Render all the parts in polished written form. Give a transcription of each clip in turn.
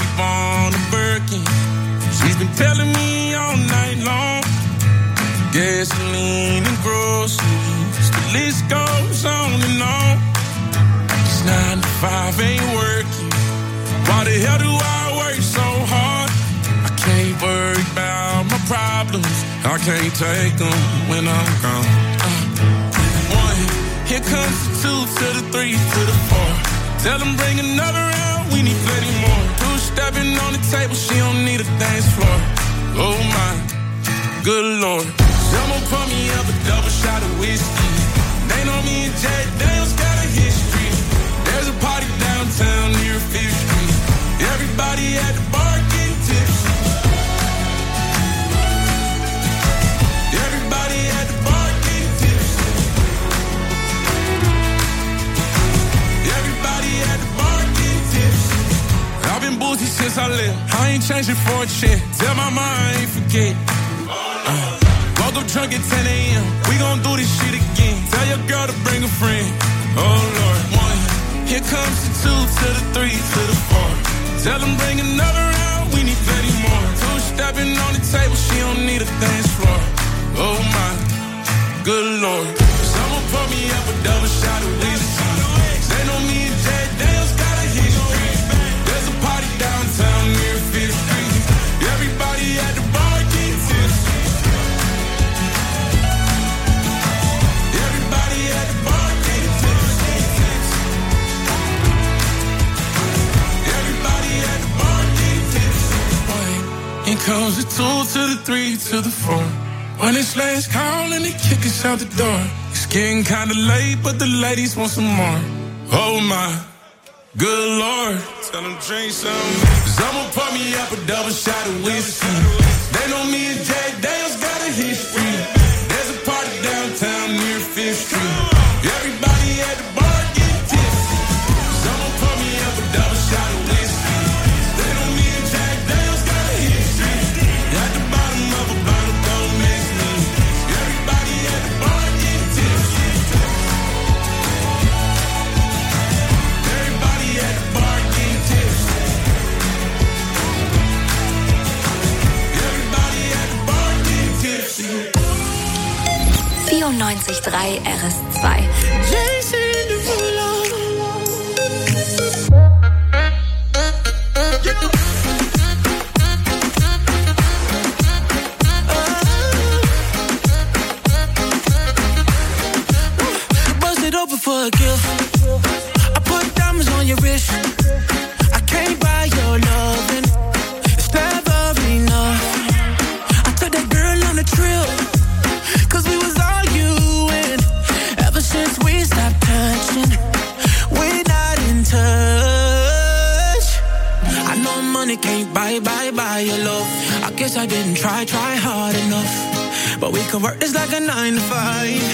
keep on the Birkin. She's been telling me all night long. Gasoline and groceries, the list goes on and on. 'Cause 9 to 5 ain't working. Why the hell do I work so hard? I can't worry about my problems. I can't take them when I'm gone. 1, here comes the 2 to the 3 to the 4. Tell them bring another round, we need plenty more. 2 stepping on the table, she don't need a dance floor. Oh my, good Lord. Someone pour me up a double shot of whiskey. They know me and Jack Daniels got a history. There's a party downtown near 5th Street. Everybody at the bar getting tipsy. Everybody at the bar getting tipsy. Everybody at the bar getting tipsy. I've been boozy since I left. I ain't changing for a check. Tell my mind I ain't forget. Woke up drunk at 10 a.m. We gon' do this shit again. Tell your girl to bring a friend. Oh Lord. 1, here comes the 2 to the 3 to the 4. Tell them bring another round, we need plenty more. 2 stepping on the table, she don't need a dance floor. Oh my, good Lord. Someone pour me up a double shot of whiskey. They know me and Jack Daniels got a history. There's a party downtown near 5th Street. Everybody at the bar getting tipsy. Everybody at the bar getting tipsy. Everybody at the bar getting tipsy. Here comes the 2 to the 3 to the 4. When it's last call and they kick us out the door. It's getting kinda late, but the ladies want some more. Oh my, good Lord. Tell them drink some. Someone pour me up a double shot of whiskey. They know me and Jack Daniels got a history. There's a party downtown near 5th Street. Everybody at the bar getting tipsy. Someone pour me up a double shot of whiskey. They know me and Jack Daniels got a history. At the bottom of a bottle, don't miss me. Everybody at the bar getting tipsy. Everybody at the bar getting tipsy. Everybody at the bar getting tipsy. 94.3 RS2. Jason Derulo. Bust it open for a gift. I put diamonds on your wrist. I can't buy your loving. It's never enough. I took that girl on a trip. 'Cause we was arguing. Ever since we stopped touching, we're not in touch. I know money can't buy your love. I guess I didn't try hard enough. But we can work this like a 9 to 5.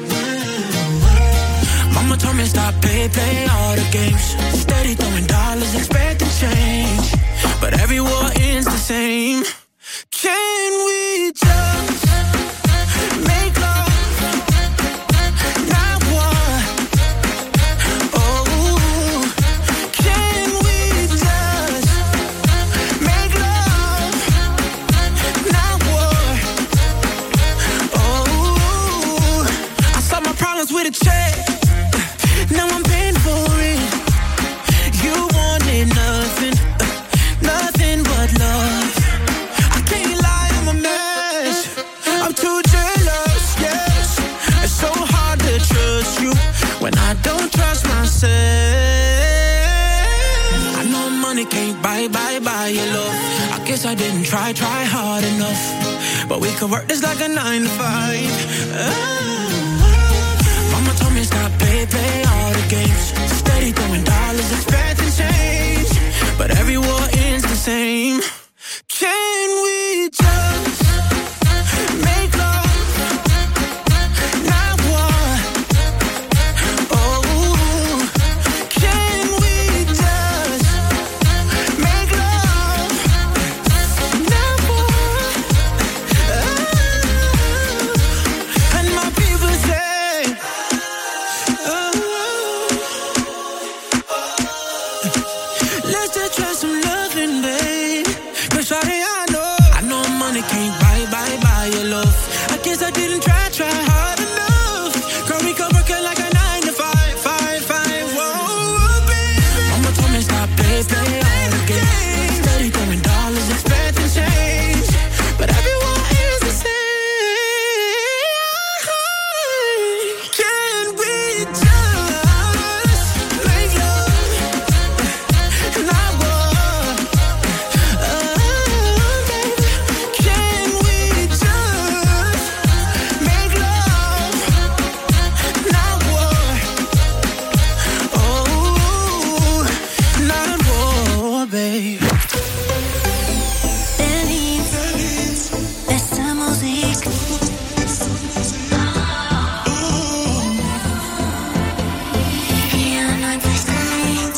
Mama told me stop play all the games. Steady throwing dollars, expecting change. But every war ends the same. Can we just make love, not war? Oh, can we just make love, not war? Oh, I saw my problems with a check. Now I'm paying for it. You wanted nothing, nothing but love. I can't lie, I'm a mess. I'm too jealous, yes. It's so hard to trust you when I don't trust myself. I know money can't buy your love. I guess I didn't try hard enough. But we could work this like a 9 to 5. Mama told me stop play all the games. Steady throwing dollars, expecting change. But every war ends the same. Can we just make love, not war? Oh, can we just make love, not war? And my people say, let's just try some loving, baby. your love. I guess I didn't try hard enough. Girl, we could work it like a 9 to 5, 5, 5. Whoa, baby. Mama told me stop, play all the games. Steady throwing dollars, expecting change, but everyone is the same. Can we just make love and not war? Baby, can we just make love, not war? Oh, not war, babe. Beste muziek. Hier nooit versteend.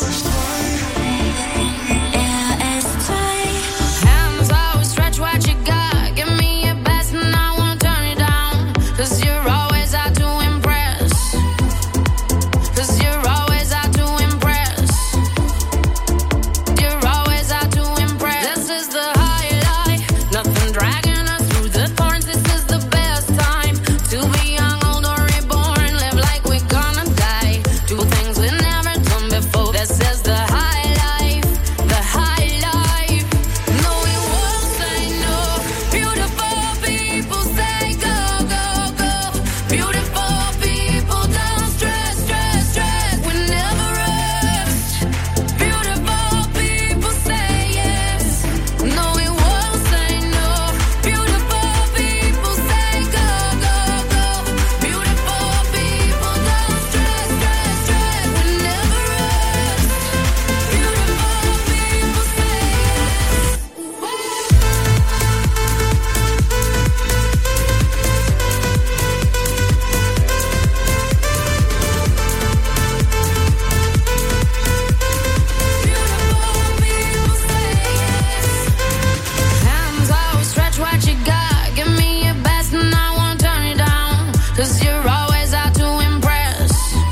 RS2. Hands always stretch what you got. Give me your best and I won't turn it down. 'Cause you're always out to impress. 'Cause you're always out to impress. You're always out to impress. This is the high life. Nothing dragging us through the thorns. This is the best time to be young, old or reborn. Live like we're gonna die. Do things we never done before. This is the high life. The high life. No, we won't say no. Beautiful people say go, go, go. Beautiful people don't stress, stress, stress. We never rest. Beautiful people say yes. No, we won't say no. Beautiful people say go, go, go. Beautiful people don't stress, stress, stress. We never rest. Beautiful people say hands always stretch what you got. Give me your best and I won't turn it down. 'Cause you're always out to impress.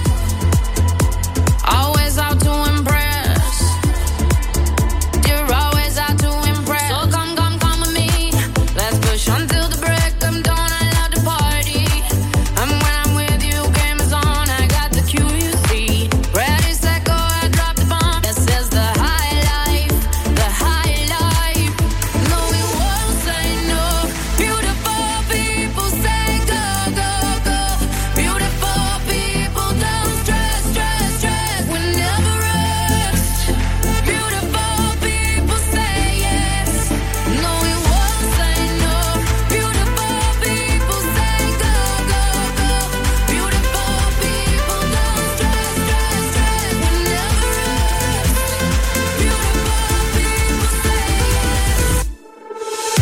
Always out to impress. You're always out to impress. So come, come, come with me. Let's push until the break of dawn. I love to party. And when I'm with you, game is on. I got the cue, you see. Ready, set, go, I drop the bomb. This is the high life. The high life. No, we won't say no. Beautiful people say go, go, go. Beautiful people don't stress, stress, stress. We never rest. Beautiful people say yes. No, we won't say no. Beautiful people say go, go, go. Beautiful people don't stress, stress, stress. We never rest. Beautiful people say yes.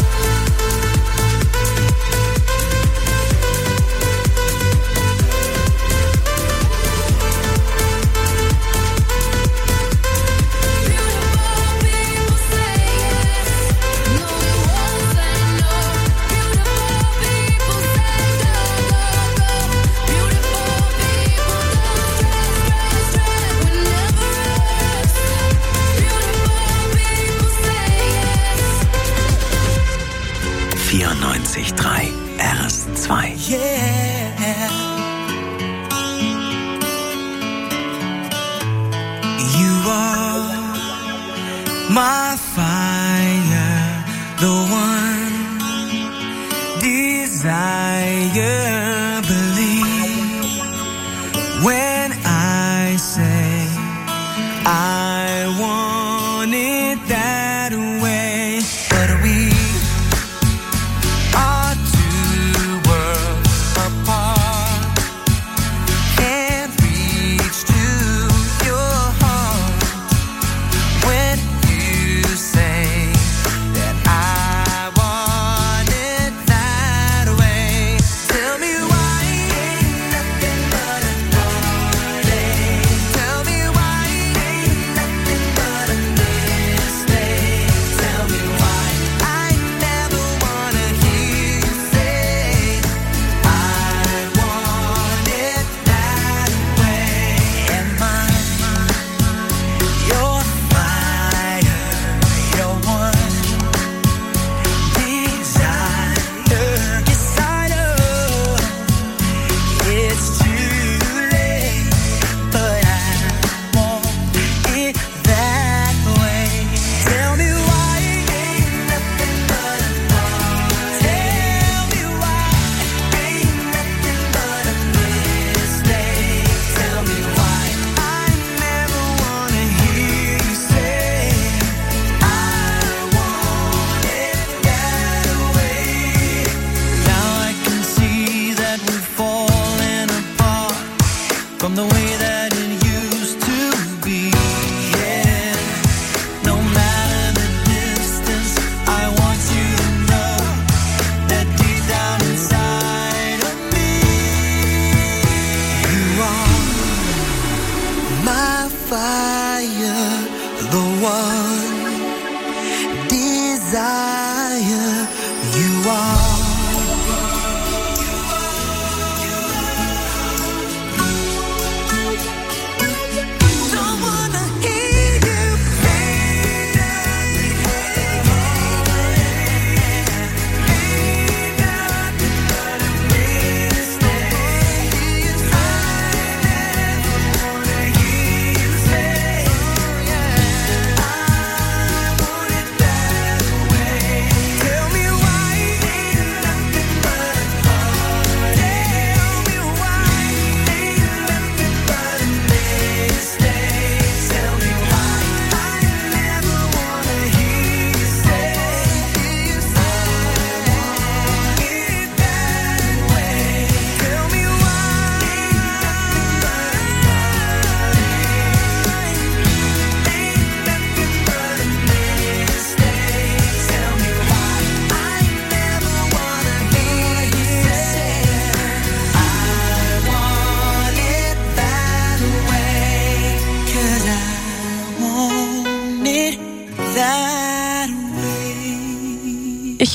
RS2. Yeah. You are my fire, the one desire. Believe when I say I want it that way. But we are two worlds apart. Can't reach to your heart when you say that I want it that way. Tell me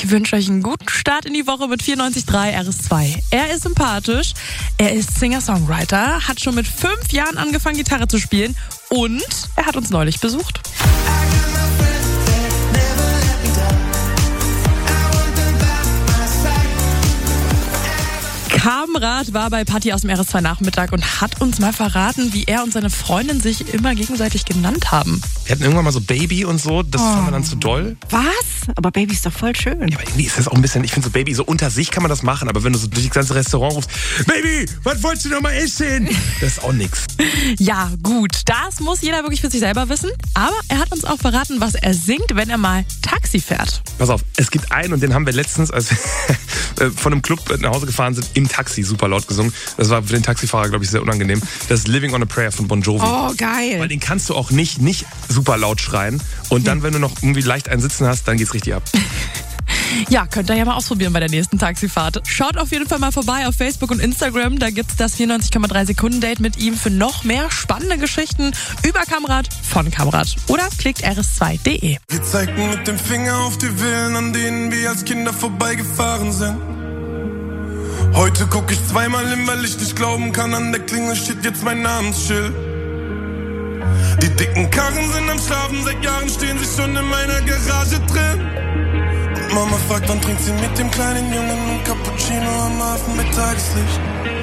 Ich wünsche euch einen guten Start in die Woche mit 94.3 RS2. Er ist sympathisch, er ist Singer-Songwriter, hat schon mit 5 Jahren angefangen, Gitarre zu spielen und er hat uns neulich besucht. Kamrat war bei Patti aus dem RS2 Nachmittag und hat uns mal verraten, wie er und seine Freundin sich immer gegenseitig genannt haben. Wir hatten irgendwann mal so Baby und so, das fanden wir dann zu doll. Was? Aber Baby ist doch voll schön. Ja, aber irgendwie ist das auch ein bisschen, ich finde so Baby, so unter sich kann man das machen, aber wenn du so durch das ganze Restaurant rufst, Baby, was wolltest du noch mal essen? Das ist auch nix. Ja, gut, das muss jeder wirklich für sich selber wissen, aber er hat uns auch verraten, was er singt, wenn er mal Taxi fährt. Pass auf, es gibt einen und den haben wir letztens, als wir von einem Club nach Hause gefahren sind, im Taxi super laut gesungen. Das war für den Taxifahrer, glaube ich, sehr unangenehm. Das ist Living on a Prayer von Bon Jovi. Oh, geil. Weil den kannst du auch nicht super laut schreien. Und dann, wenn du noch irgendwie leicht einen Sitzen hast, dann geht's richtig ab. Ja, könnt ihr ja mal ausprobieren bei der nächsten Taxifahrt. Schaut auf jeden Fall mal vorbei auf Facebook und Instagram. Da gibt's das 94,3 Sekunden Date mit ihm für noch mehr spannende Geschichten über Kamrat von Kamrat. Oder klickt rs2.de. Wir zeigten mit dem Finger auf die Villen, an denen wir als Kinder vorbeigefahren sind. Heute guck ich zweimal hin, weil ich nicht glauben kann, an der Klingel steht jetzt mein Namensschild. Die dicken Karren sind am Schlafen, seit Jahren stehen sie schon in meiner Garage drin. Und Mama fragt, wann trinkt sie mit dem kleinen Jungen ein Cappuccino am Hafen mit Tageslicht.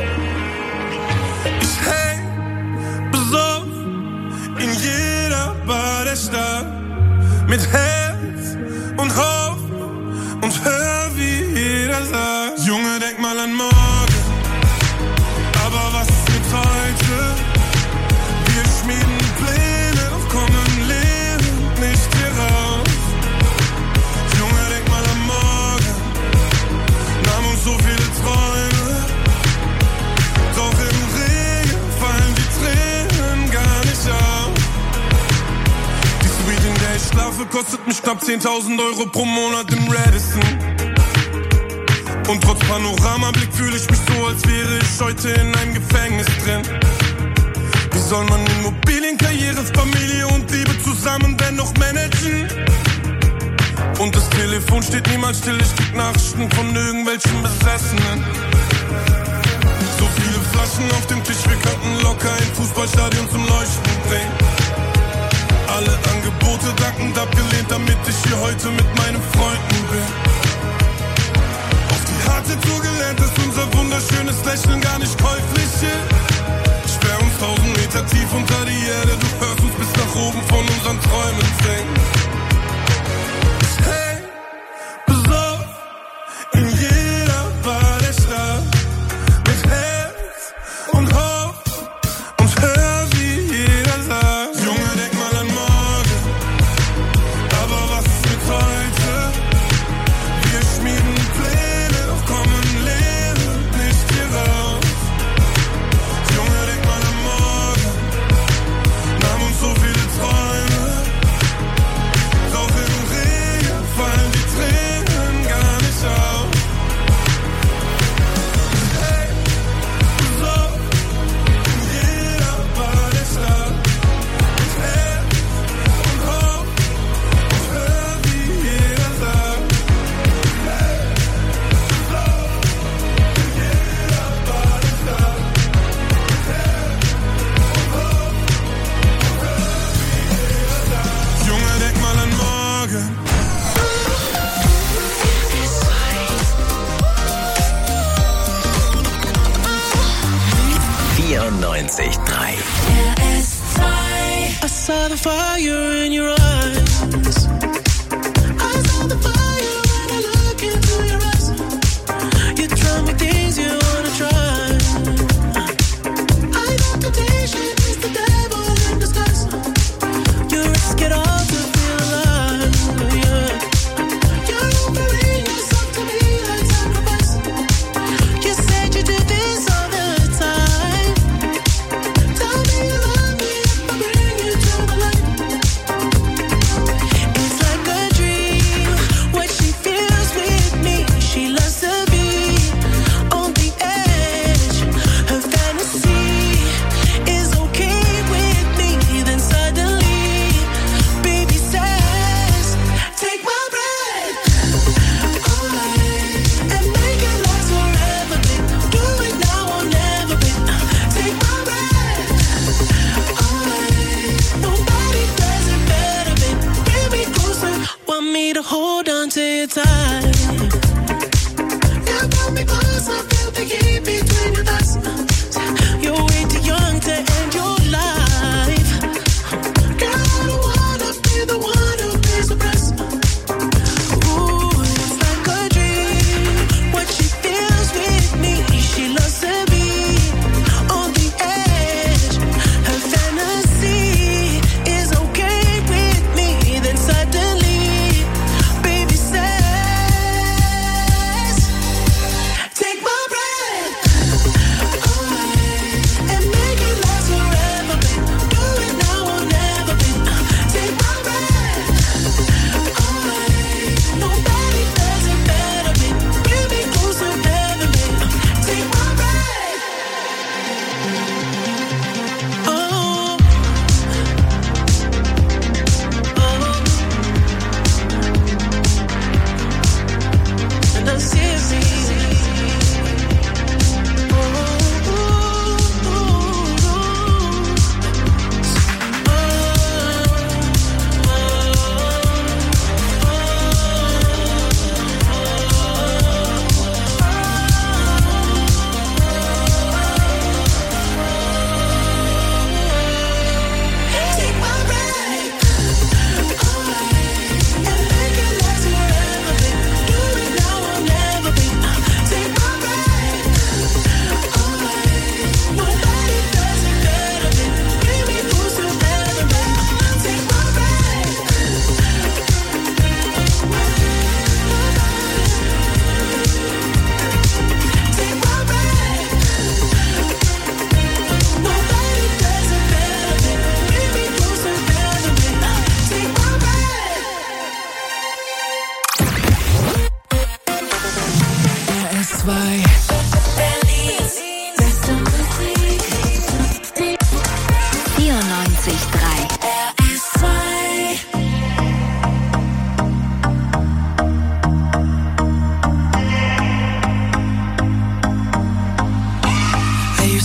Ich häng besoffen in jeder Bar der Stadt, mit Herz und Hoffnung und hör, wie jeder sagt, Junge, denk mal an morgen, aber was ist mit heute? Wir schmieden Pläne, doch kommen lebend nicht hier raus. Junge, denk mal an morgen, nahm uns so viele Träume, doch im Regen fallen die Tränen gar nicht auf. Die Suite, in der ich schlafe, kostet mich knapp 10.000 Euro pro Monat im Radisson. Und trotz Panoramablick fühle ich mich so, als wäre ich heute in einem Gefängnis drin. Wie soll man Immobilien, Karriere, Familie und Liebe zusammen dennoch managen? Und das Telefon steht niemals still, ich krieg Nachrichten von irgendwelchen Besessenen. So viele Flaschen auf dem Tisch, wir könnten locker ein Fußballstadion zum Leuchten bringen. Alle Angebote dankend abgelehnt, damit ich hier heute mit meinen Freunden bin. Harte Tour gelernt, dass unser wunderschönes Lächeln gar nicht käuflich ist. Sperr uns 1000 Meter tief unter die Erde, du hörst uns bis nach oben von unseren Träumen singen. Ich häng besoffen in jeder Bar der Stadt, mit Herz und Hoffnung und hör, wie jeder sagt, Junge, denk mal an morgen, aber was ist mit heute? Wir schmieden Pläne, doch kommen lebend nicht hier raus. Junge, denk mal an morgen, nahm uns so viele Träume, doch im Regen fallen die Tränen gar nicht auf. Hey, so in jeder Bar der Stadt, mit Herz und Hoffnung und hör, wie jeder sagt. Junge, denk mal an morgen. 94.3 I saw the fire in your eyes. I saw the fire when I look into your eyes. You tell me things you wanna try. I know temptation is the devil in disguise. You risk it all to feel alive, yeah. You're offering yourself to me like sacrifice. You said you do this all the time. Tell me you love me if I bring you to the light.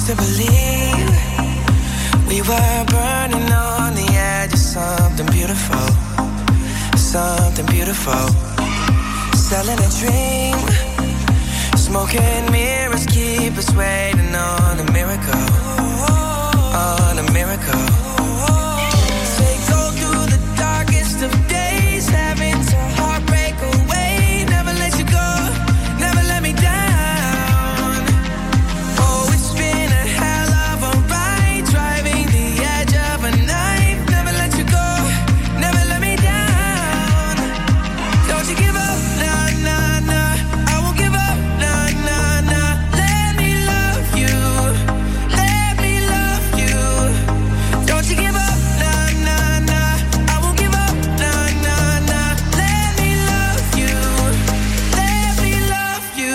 to believe we were burning on the edge of something beautiful, something beautiful. Selling a dream, smoking mirrors keep us waiting on a miracle, on a miracle. Say go through the darkest of days, having to heartbreak away, never let you go, never let me down. Oh, it's been a hell of a ride, driving the edge of a knife, never let you go, never let me down. Don't you give up, nah, nah, nah, I won't give up, nah, nah, nah. Let me love you, let me love you. Don't you give up, nah, nah, nah, I won't give up, nah, nah, nah. Let me love you, let me love you.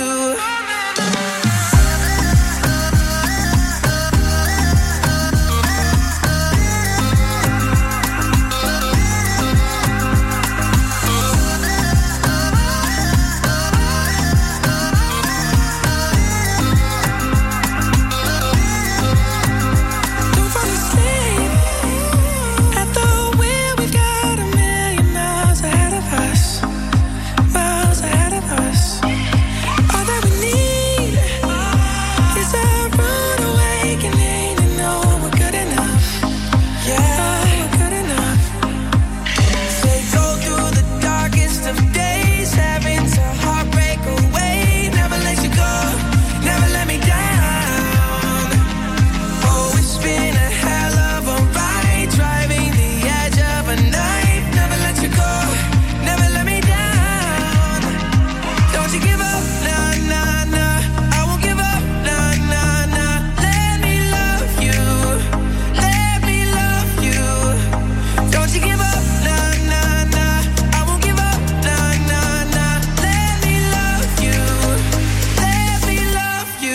Don't fall asleep at the wheel. We've got a million miles ahead of us, miles ahead of us. All that we need is a rude awakening to know we're good enough. Yeah, we're good enough. Say go through the darkest of days, having to heartbreak away, never let you go, never let me down. Oh, it's been a hell of a ride, driving the edge of a knife, never let you go, never let me down. Don't you give up, nah, nah, nah, I won't give up, nah, nah, nah. Let me love you, let me love you. Don't you give up, nah, nah, nah, I won't give up, nah, nah, nah. Let me love you, let me love you.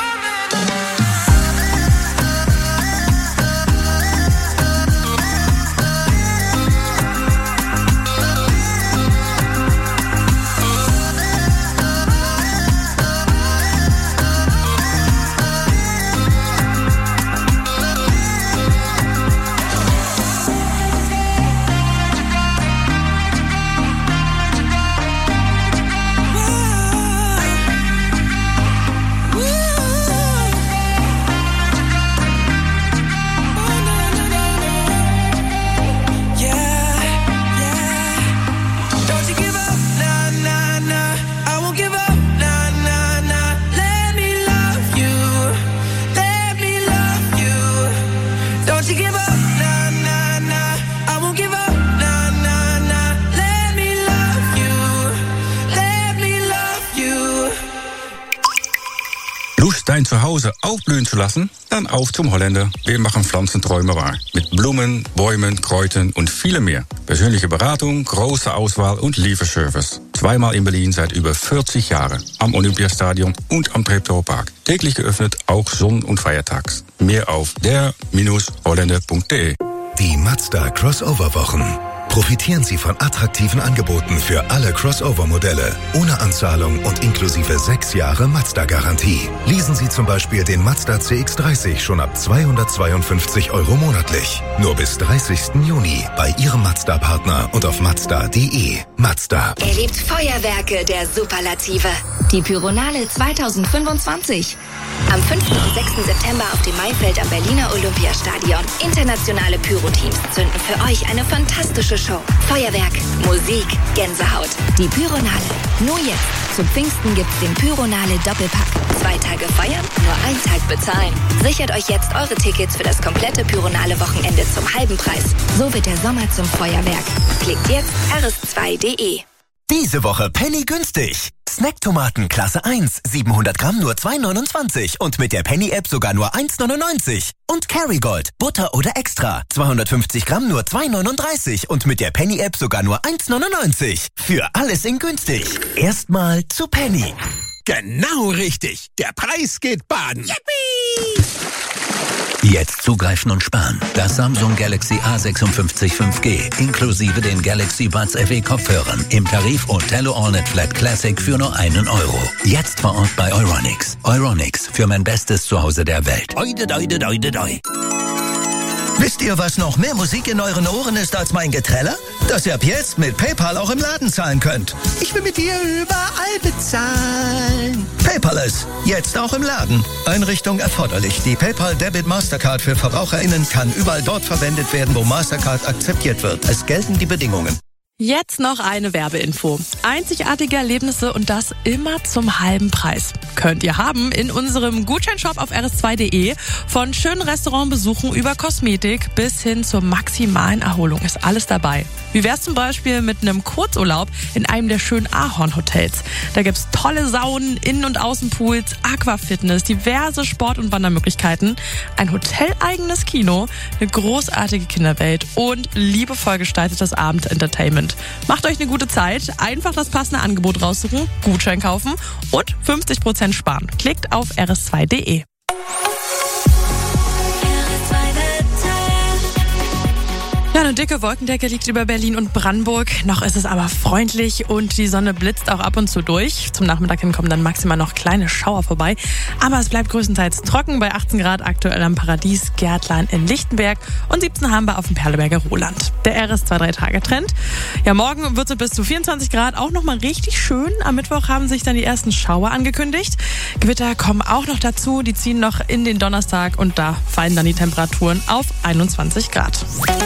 Don't you give up, nah, nah, nah, I won't give up, nah, nah, nah. Let me love you, let me love you. Don't you give up, nah, nah, nah, I won't give up, nah, nah, nah. Let me love you, let me love you. Lust, dein Zuhause aufblühen zu lassen? Dann auf zum Holländer. Wir machen Pflanzenträume wahr. Mit Blumen, Bäumen, Kräutern und vielem mehr. Persönliche Beratung, große Auswahl und Lieferservice. Zweimal in Berlin seit über 40 Jahren. Am Olympiastadion und am Treptower-Park. Täglich geöffnet, auch Sonn- und Feiertags. Mehr auf der-holländer.de. Die Mazda Crossover-Wochen. Profitieren Sie von attraktiven Angeboten für alle Crossover-Modelle, ohne Anzahlung und inklusive 6 Jahre Mazda-Garantie. Leasen Sie zum Beispiel den Mazda CX-30 schon ab 252 € monatlich. Nur bis 30. Juni bei Ihrem Mazda-Partner und auf Mazda.de. Mazda. Erlebt Feuerwerke der Superlative. Die Pyronale 2025. Am 5. und 6. September auf dem Maifeld am Berliner Olympiastadion. Internationale Pyro-Teams zünden für euch eine fantastische Show. Feuerwerk, Musik, Gänsehaut. Die Pyronale. Nur jetzt. Zum Pfingsten gibt's den Pyronale Doppelpack. 2 Tage feiern, nur 1 Tag bezahlen. Sichert euch jetzt eure Tickets für das komplette Pyronale Wochenende zum halben Preis. So wird der Sommer zum Feuerwerk. Klickt jetzt rs2.de. Diese Woche Penny günstig. Snacktomaten Klasse 1, 700 Gramm nur 2,29 und mit der Penny-App sogar nur 1,99. Und Kerrygold, Butter oder Extra, 250 Gramm nur 2,39 und mit der Penny-App sogar nur 1,99. Für alles in günstig. Erstmal zu Penny. Genau richtig. Der Preis geht baden. Yippie! Jetzt zugreifen und sparen. Das Samsung Galaxy A56 5G inklusive den Galaxy Buds FE Kopfhörern im Tarif Othello AllNet Flat Classic für nur €1. Jetzt vor Ort bei Euronics. Euronics, für mein bestes Zuhause der Welt. Wisst ihr, was noch mehr Musik in euren Ohren ist als mein Geträller? Dass ihr ab jetzt mit PayPal auch im Laden zahlen könnt. Ich will mit dir überall bezahlen. Paperless, jetzt auch im Laden. Einrichtung erforderlich. Die PayPal Debit Mastercard für VerbraucherInnen kann überall dort verwendet werden, wo Mastercard akzeptiert wird. Es gelten die Bedingungen. Jetzt noch eine Werbeinfo. Einzigartige Erlebnisse und das immer zum halben Preis. Könnt ihr haben in unserem Gutscheinshop auf rs2.de. Von schönen Restaurantbesuchen über Kosmetik bis hin zur maximalen Erholung ist alles dabei. Wie wär's zum Beispiel mit einem Kurzurlaub in einem der schönen Ahorn-Hotels? Da gibt's tolle Saunen, Innen- und Außenpools, Aquafitness, diverse Sport- und Wandermöglichkeiten, ein hoteleigenes Kino, eine großartige Kinderwelt und liebevoll gestaltetes Abendentertainment. Macht euch eine gute Zeit, einfach das passende Angebot raussuchen, Gutschein kaufen und 50% sparen. Klickt auf rs2.de. Ja, eine dicke Wolkendecke liegt über Berlin und Brandenburg. Noch ist es aber freundlich und die Sonne blitzt auch ab und zu durch. Zum Nachmittag hin kommen dann maximal noch kleine Schauer vorbei. Aber es bleibt größtenteils trocken bei 18 Grad aktuell am Paradies Gärtlein in Lichtenberg und 17 haben wir auf dem Perleberger Roland. Der RS2-3-Tage-Trend. Ja, morgen wird es bis zu 24 Grad auch nochmal richtig schön. Am Mittwoch haben sich dann die ersten Schauer angekündigt. Gewitter kommen auch noch dazu. Die ziehen noch in den Donnerstag und da fallen dann die Temperaturen auf 21 Grad.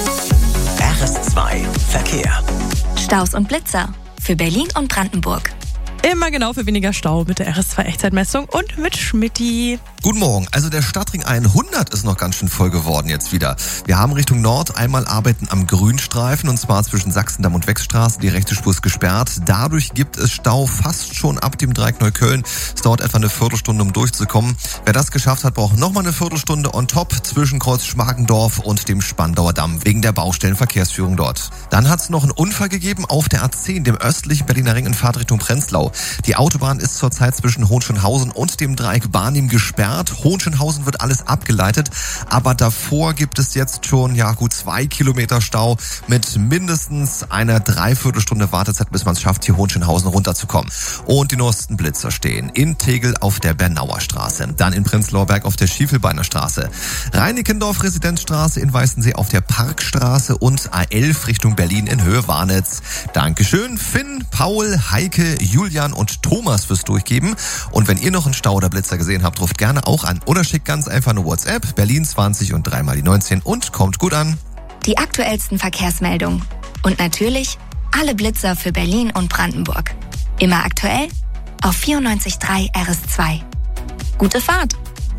RS2 Verkehr. Staus und Blitzer für Berlin und Brandenburg. Immer genau für weniger Stau mit der RS2-Echtzeitmessung und mit Schmitty. Guten Morgen. Also der Stadtring 100 ist noch ganz schön voll geworden jetzt wieder. Wir haben Richtung Nord einmal Arbeiten am Grünstreifen und zwar zwischen Sachsendamm und Wechstraße. Die rechte Spur ist gesperrt. Dadurch gibt es Stau fast schon ab dem Dreieck Neukölln. Es dauert etwa eine Viertelstunde, um durchzukommen. Wer das geschafft hat, braucht nochmal eine Viertelstunde on top zwischen Kreuz Schmargendorf und dem Spandauer Damm wegen der Baustellenverkehrsführung dort. Dann hat es noch einen Unfall gegeben auf der A10, dem östlichen Berliner Ring in Fahrtrichtung Prenzlau. Die Autobahn ist zurzeit zwischen Hohenschönhausen und dem Dreieck Barnim gesperrt. Hohenschönhausen wird alles abgeleitet, aber davor gibt es jetzt schon gut 2 Kilometer Stau mit mindestens einer Dreiviertelstunde Wartezeit, bis man es schafft, hier Hohenschönhausen runterzukommen. Und die neuesten Blitzer stehen in Tegel auf der Bernauer Straße, dann in Prenzlauer Berg auf der Schiefelbeiner Straße, Reinickendorf Residenzstraße in Weißensee auf der Parkstraße und A11 Richtung Berlin in Höhe Warnitz. Dankeschön Finn, Paul, Heike, Julian und Thomas fürs Durchgeben. Und wenn ihr noch einen Stau oder Blitzer gesehen habt, ruft gerne auch an oder schickt ganz einfach eine WhatsApp, Berlin 20 und 3 mal die 19 und kommt gut an. Die aktuellsten Verkehrsmeldungen. Und natürlich alle Blitzer für Berlin und Brandenburg. Immer aktuell auf 94.3 RS2. Gute Fahrt!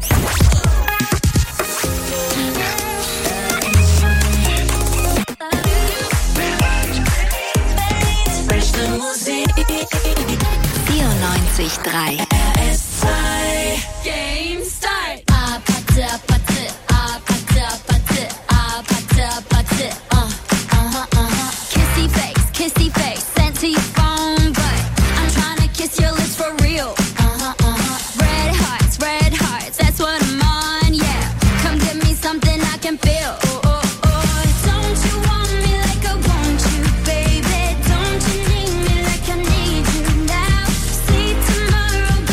Beste Musik. 94.3 RS2. Game start. Apate, apate, apate, apate, apate, apate. Kissy face, sent to your phone, but I'm trying to kiss your lips for real. Red hearts, that's what I'm on, yeah. Come give me something I can feel. Don't you want me like I want you, baby? Don't you need me like I need you now? See tomorrow.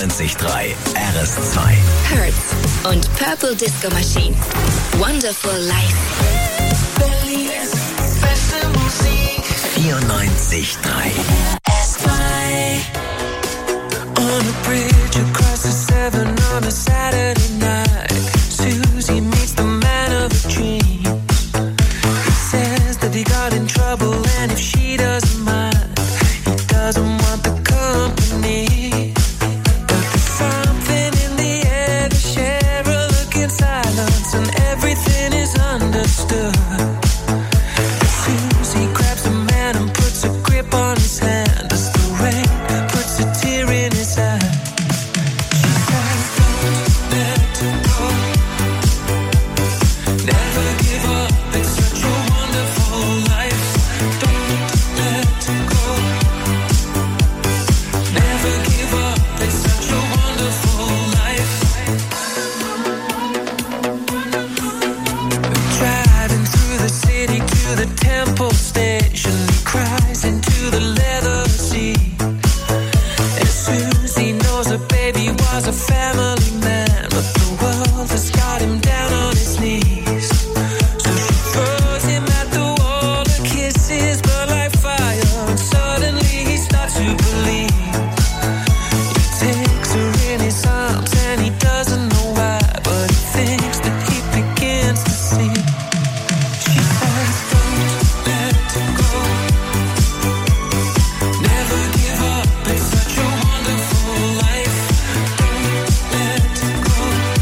94.3 RS2. Hurts und Purple Disco Machine. Wonderful Life. Berlins beste Musik. 94.3 RS2. On a bridge across the Severn on a Saturday night, Susie meets the man of her dreams. He says that he got in trouble and if she doesn't mind, he doesn't want the company. But there's something in the air, they share a look in silence and everything is understood. Susie grabs the man and puts a grip on his hand as the rain puts a tear in his eye. She says, don't let go. Never give up, it's such a wonderful life. Don't let go. Never give up, it's such a wonderful life. Driving through the city to the Temple Station, he cries into the leather seat. And Susie knows her baby was a family man, but the world has got him down on his knees. So she throws him at the wall, her kisses burn like fire, and suddenly he starts to believe. He takes her in his arms and he doesn't know why, but he thinks that he begins to see. She says, don't let go. Never give up, it's such a wonderful life. Don't let go.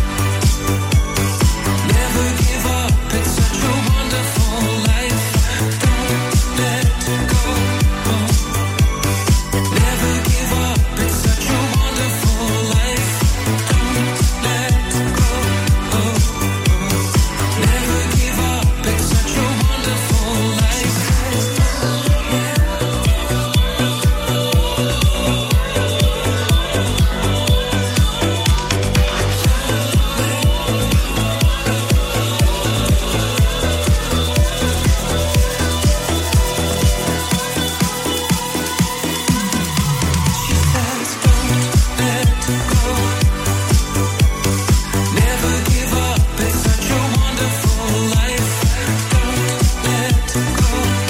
Never give up, it's such a wonderful life. Don't let go. Never give up, it's such a wonderful life. Don't let go. Never give up, it's such a wonderful life. She says, don't let go. Never give up, it's such a wonderful life. Don't let go.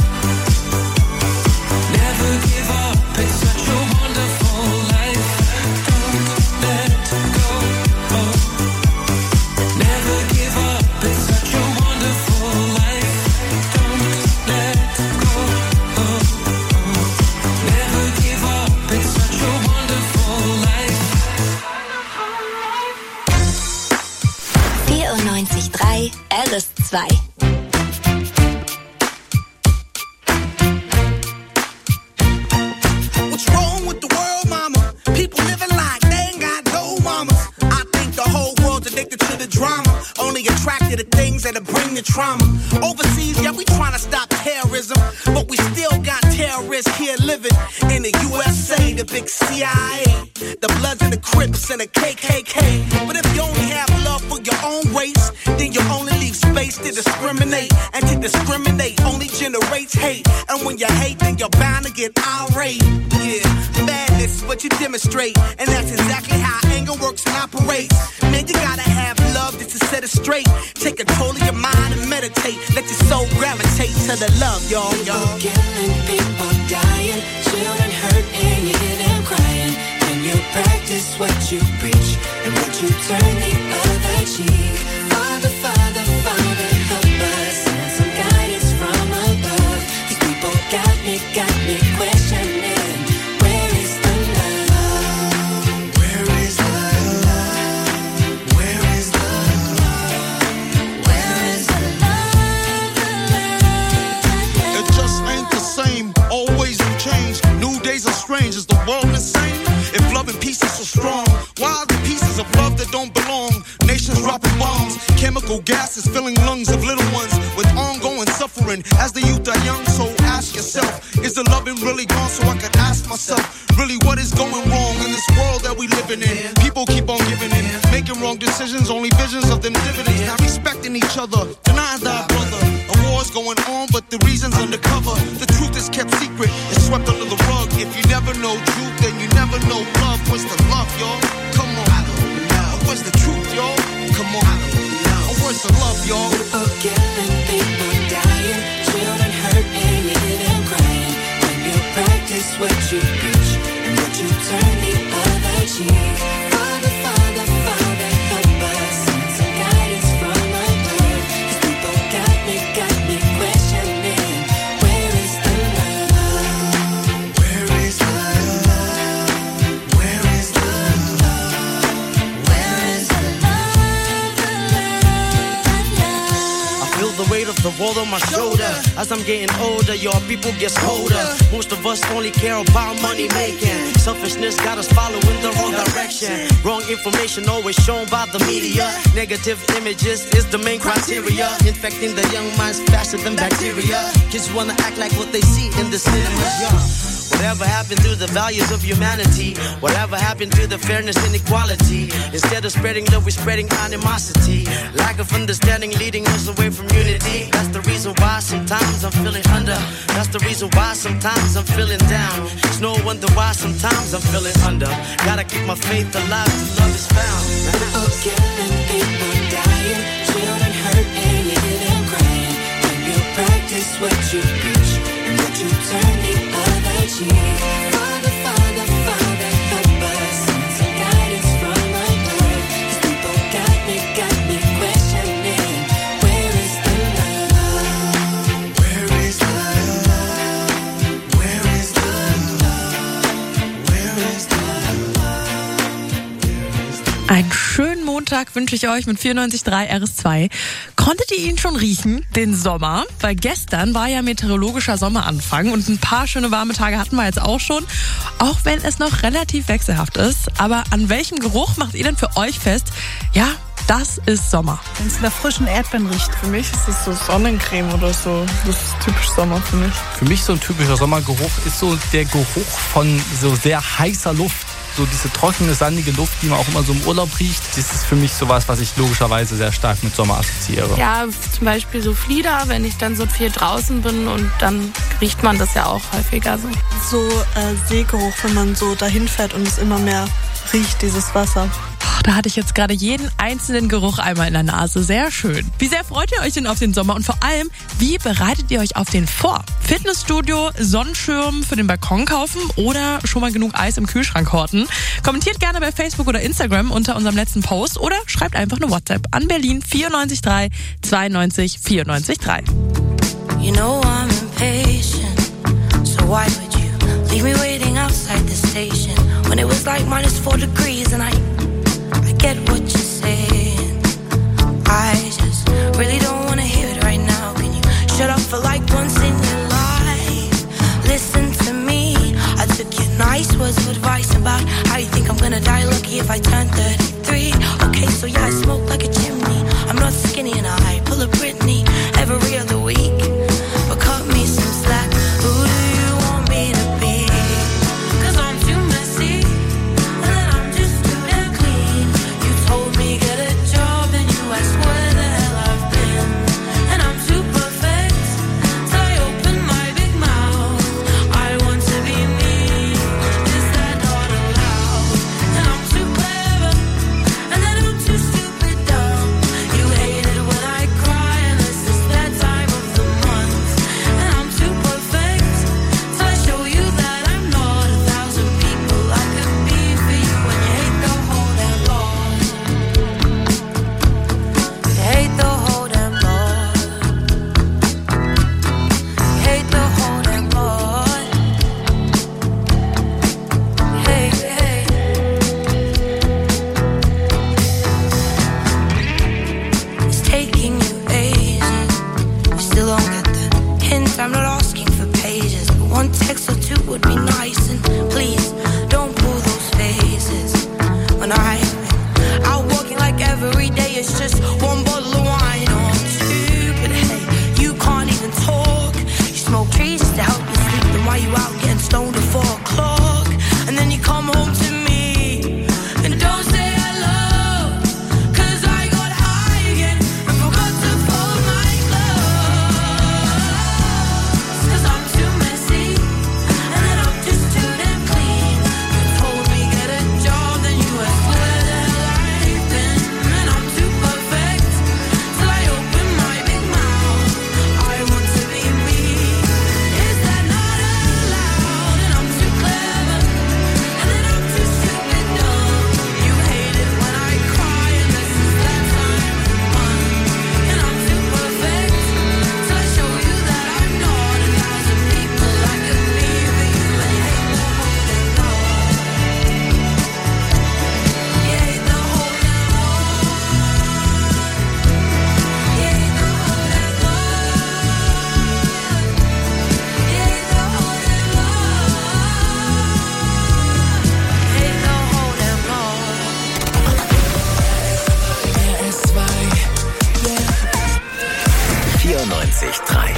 Never give up, it's such a wonderful life. Don't let go. Never give up, it's such a wonderful life. Don't let go. Never give up, it's such a wonderful life. 94.3 RS2. What's wrong with the world, mama? People living like they ain't got no mamas. I think the whole world's addicted to the drama, only attracted to things that'll bring the trauma. Overseas, yeah, we trying to stop terrorism, but we still got terrorists here living in the USA, the big CIA, the Bloods and the Crips and the KKK. But if you only have love for your own race, then you only leave space to discriminate, and to discriminate only generates hate. And when you hate, then you're bound to get irate. Yeah, madness is what you demonstrate, and that's exactly how anger works and operates. Man, you gotta have love just to set it straight. Take control of your mind and meditate. Let your soul gravitate to the love, y'all. People killing, people dying, children hurt and you hear them crying. When you practice what you preach and what you turn the other cheek. Father, Father, Father, help us. Send some guidance from above. These people got me questioning. Where is the love? Where is the love? Where is the love? Where is the love? It just ain't the same. Always new change. New days are strange. Is the world insane? If love and peace is so strong, why are the pieces of love that don't belong? Nations dropping bombs, chemical gases filling lungs of little ones with ongoing suffering as the youth are young. So ask yourself, is the loving really gone? So I could ask myself, really what is going wrong in this world that we living in? People keep on giving in, making wrong decisions, only visions of them dividends. Not respecting each other, denying thy brother. A war war's going on, but the reason's undercover. The truth is kept secret, it's swept under the rug. If you never know truth, then you never know love. Where's the love, y'all? Come on. I don't know. Where's the truth, y'all? Come on. I don't know. Where's the love, y'all? People killing, people dying, children hurt and you hear them crying. When you practice what you preach and what you turn the other cheek. Father, Father, Father, help us. Send some guidance from above. These people got me questioning. Where is the love? Where is the love? Where is the love? Where is the love? I feel the weight of the world on my shoulder. As I'm getting older, your people get colder. Most of us only care about money making. Selfishness got us following the wrong direction. Wrong information always shown by the media. Negative images is the main criteria. Infecting the young minds faster than bacteria. Kids wanna act like what they see in the cinemas, yeah. Whatever happened to the values of humanity? Whatever happened to the fairness and equality? Instead of spreading love, we're spreading animosity. Lack of understanding leading us away from unity. That's the reason why sometimes I'm feeling under. That's the reason why sometimes I'm feeling down. It's no wonder why sometimes I'm feeling under. Gotta keep my faith alive till love is found. People killing, people dying, children hurt and you hear them crying. When you practice what you preach and what you turn the other cheek. Father, Father, Father, help us. Send some guidance from above. These people got me questioning. Where is the love? Where is the love? Where is the love? Where is the love? Einen schönen Montag wünsche ich euch mit 94.3 RS2. Konntet ihr ihn schon riechen, den Sommer? Weil gestern war ja meteorologischer Sommeranfang und ein paar schöne warme Tage hatten wir jetzt auch schon, auch wenn es noch relativ wechselhaft ist. Aber an welchem Geruch macht ihr denn für euch fest, ja, das ist Sommer? Wenn es nach frischen Erdbeeren riecht. Für mich ist es so Sonnencreme oder so. Das ist typisch Sommer für mich. Für mich so ein typischer Sommergeruch ist so der Geruch von so sehr heißer Luft. So diese trockene, sandige Luft, die man auch immer so im Urlaub riecht. Das ist für mich sowas, was ich logischerweise sehr stark mit Sommer assoziiere. Ja, zum Beispiel so Flieder, wenn ich dann so viel draußen bin und dann riecht man das ja auch häufiger so. So Seegeruch, wenn man so dahin fährt und es immer mehr riecht, dieses Wasser. Da hatte ich jetzt gerade jeden einzelnen Geruch einmal in der Nase. Sehr schön. Wie sehr freut ihr euch denn auf den Sommer? Und vor allem, wie bereitet ihr euch auf den vor? Fitnessstudio, Sonnenschirm für den Balkon kaufen oder schon mal genug Eis im Kühlschrank horten? Kommentiert gerne bei Facebook oder Instagram unter unserem letzten Post oder schreibt einfach eine WhatsApp an Berlin 94.3 92 94.3. You know I'm impatient, so why would you leave me waiting outside the station when it was like -4 degrees and I get what you're saying. I just really don't wanna hear it right now. Can you shut up for like once in your life? Listen to me. I took your nice words of advice about how you think I'm gonna die lucky if I turn 33. Okay, so yeah, I smoke like a chimney. I'm not skinny and I pull a Britney every other week. But cut me some slack. Who do you want me to be? 'Cause I'm too messy. 94.3.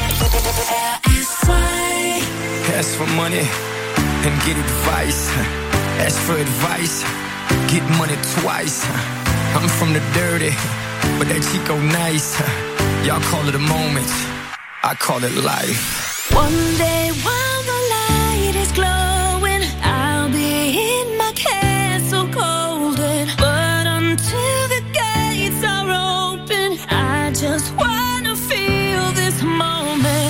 Ask for money and get advice. Ask for advice, get money twice. I'm from the dirty, but that Chico nice. Y'all call it a moment, I call it life. One day while the light is glowing, I'll be in my castle golden. But until the gates are open, I just wanna feel this moment.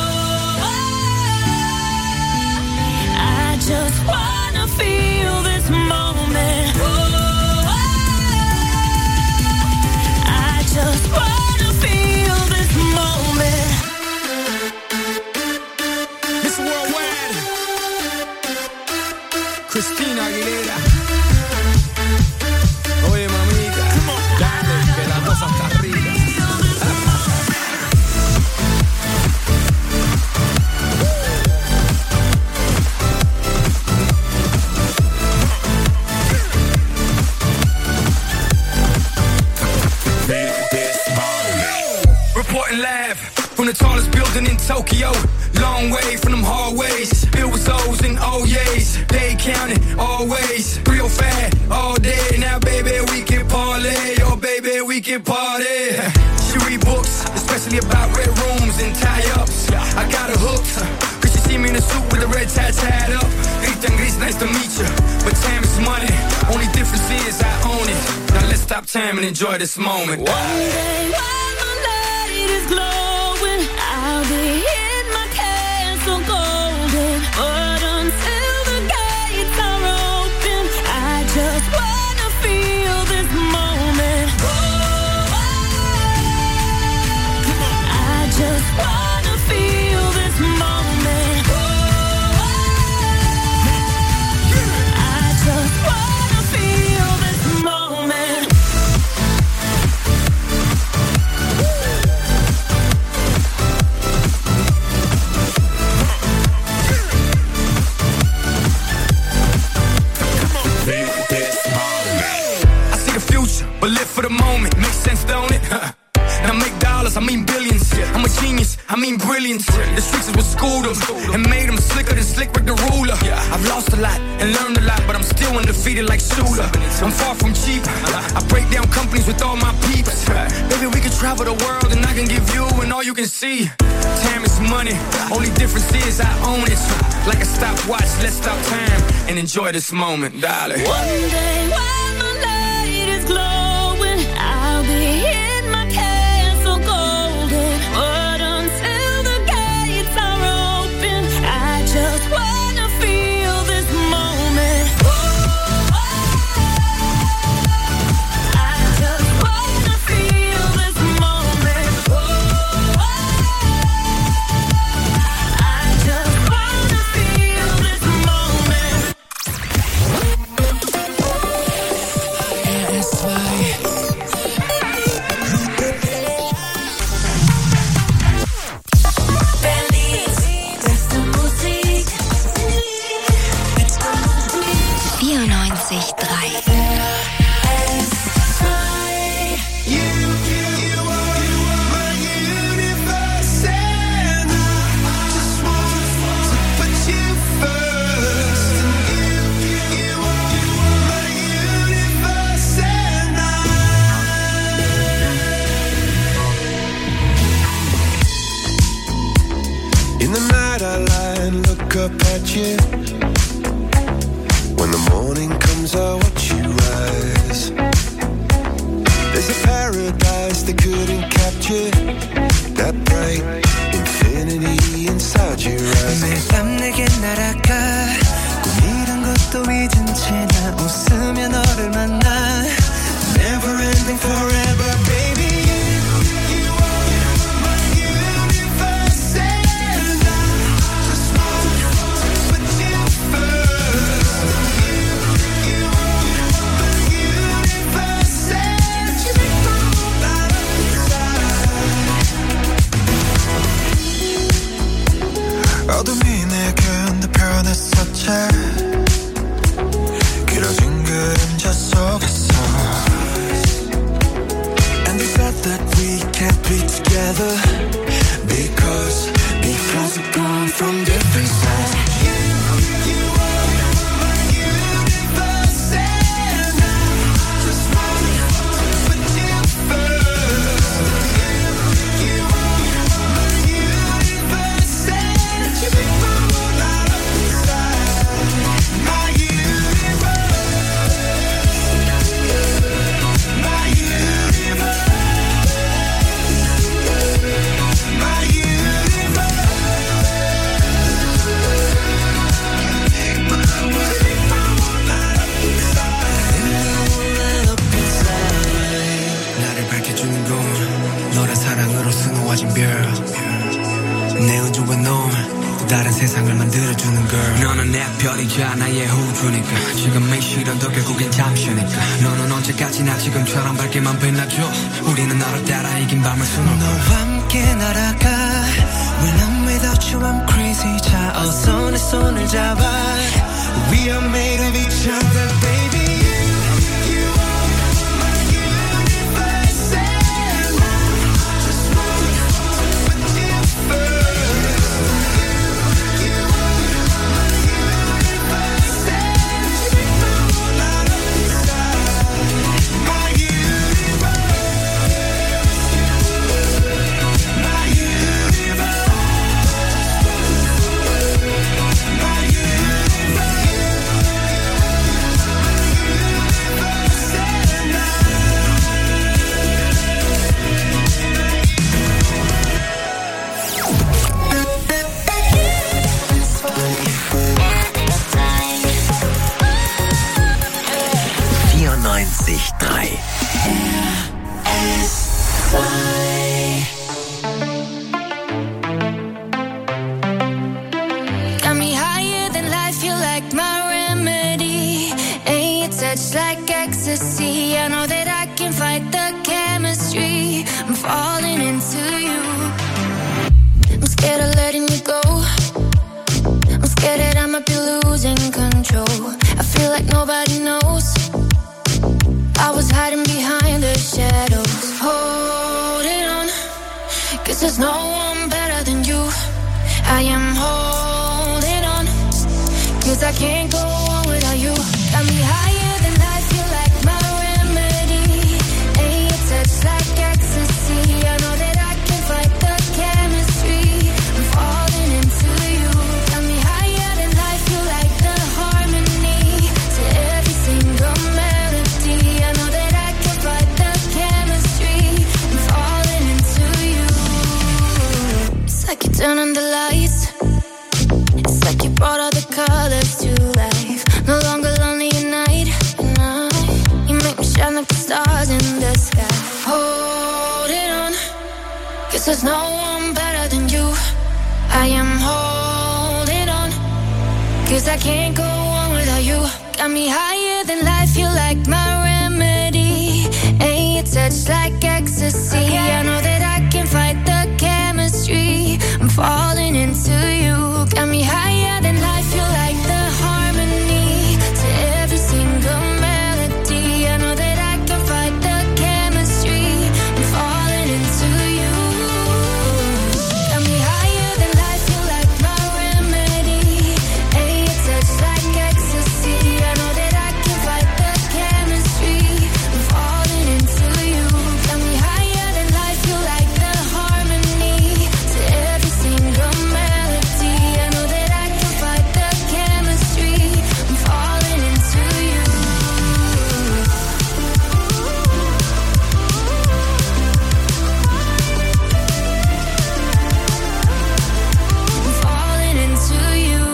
I just wanna feel this moment. I just wanna feel this moment. Miss Worldwide, Christina Aguilera. Oye, mamita, dale, que la cosa está rica. Reporting live from the tallest building in Tokyo. Long way from them hallways, filled with O's and O's. They counting always, real fat all day. Now baby we can parlay, oh baby we can party. She read books, especially about red rooms and tie-ups. I got her hooked, cause she see me in a suit with the red tie tied up. Rita and Gris, nice to meet you, but time is money. Only difference is I own it. Now let's stop time and enjoy this moment. One day while the light is glowing, I'll be in my castle golden. But until the gates are open, I just wanna feel this moment. I just wanna feel this moment. I just wanna feel this moment. I see the future, but live for the moment. Makes sense, don't it? Now make dollars, I mean billions. I'm a genius, I mean brilliance. The streets is what schooled them and made them slicker than Slick Rick the ruler. I've lost a lot and learned a lot, but I'm still undefeated like Shula. I'm far from cheap, I break down companies with all my peeps. Baby, we can travel the world and I can give you and all you can see. Time is money, only difference is I own it. Like a stopwatch, let's stop time and enjoy this moment, darling. One day while the light is glowing, I'll be in my castle golden. But until the gates are open, I just wanna feel this moment. I just wanna feel this moment. I just wanna feel this moment. In the night I lie and look up at you. When the morning comes I watch you rise. There's a paradise they couldn't capture. That bright infinity inside your eyes. 매일 밤 내게 날아가 꿈이란 것도 잊은 채 나 웃으며 너를 만나. Never ending forever baby. 어둠이 내게 편했었지. 길어진 그림자 속에서. And they said that we can't be together. us, because we're gone from different sides. You are my universe, and I just wanna put you first. You are my universe, and you make my world light up inside. My universe, my universe. 나를 밝혀주는 건 너란 사랑으로 수놓아진 별. 내 우주와 넌 또 다른 세상을 만들어주는 걸. 너는 내 별이자 나의 호주니까 지금 이 시련도 결국엔 잠시니까. 너는 언제까지나 지금처럼 밝게만 빛나줘. 우리는 너를 따라 이긴 밤을 수놓아. 너와 함께 날아가. When I'm without you I'm crazy. 자 어서 내 손을 잡아. We are made of each other baby. You are my universe, and I just wanna put you first. You are my universe, and you make my world light up inside. My universe, my universe. Got me higher than life, you like my remedy. Ain't your touch like ecstasy. I know that I can fight the chemistry. I'm falling into you. I'm scared of letting you go. I'm scared that I might be losing control. I feel like nobody knows. I was hiding behind the shadows. Holding on, 'cause there's no one better than you. I am holding on, 'cause I can't go on without you. Got me higher than life, you like my remedy. Ain't your touch like ecstasy. I know that I can fight the chemistry. I'm falling into you. Got me higher than life, you like the harmony to every single melody. I know that I can fight the chemistry. I'm falling into you. It's like you turn on the lights. It's like you brought all the colors to life. No longer lonely at night. You make me shine like the stars in the sky. Holding on, 'cause there's no one better than you. I am holding on, 'cause I can't go on without you. Got me higher than life, you like my remedy. Ain't your touch like ecstasy. I know that I can fight the chemistry. I'm falling into you. Got me higher than life, you like the harmony to every single melody. I know that I can fight the chemistry. I'm falling into you. Got me higher than life, you like my remedy. Ain't your touch like ecstasy. I know that I can fight the chemistry. I'm falling into you. Got me higher than life, you like the harmony to every single melody. I know that I can fight the chemistry. I'm falling into you. I'm falling into you.